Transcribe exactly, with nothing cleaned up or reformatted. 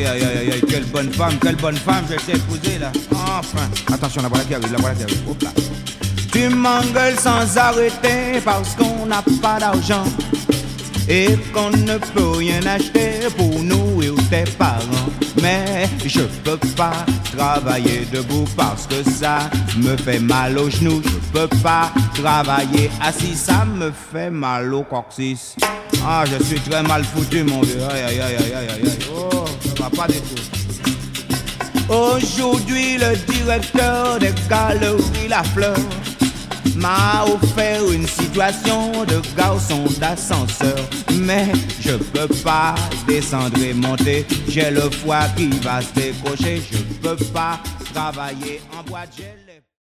Aïe, aïe, aïe, aïe, quelle bonne femme, quelle bonne femme, je t'ai épousée là. Enfin, attention, la voilà qui arrive, la voilà qui arrive. Hop là. Tu m'engueules sans arrêter parce qu'on n'a pas d'argent et qu'on ne peut rien acheter pour nous et tes parents. Mais je peux pas travailler debout parce que ça me fait mal aux genoux. Je peux pas travailler assis, ça me fait mal au coccyx. Ah, je suis très mal foutu, mon vieux. Aïe, aïe, aïe, aïe, aïe, aïe. Oh, ça va pas du tout. Aujourd'hui, le directeur des galeries La Fleur m'a offert une situation de garçon d'ascenseur. Mais je peux pas descendre et monter, j'ai le foie qui va se décocher. Je peux pas travailler en boîte, j'ai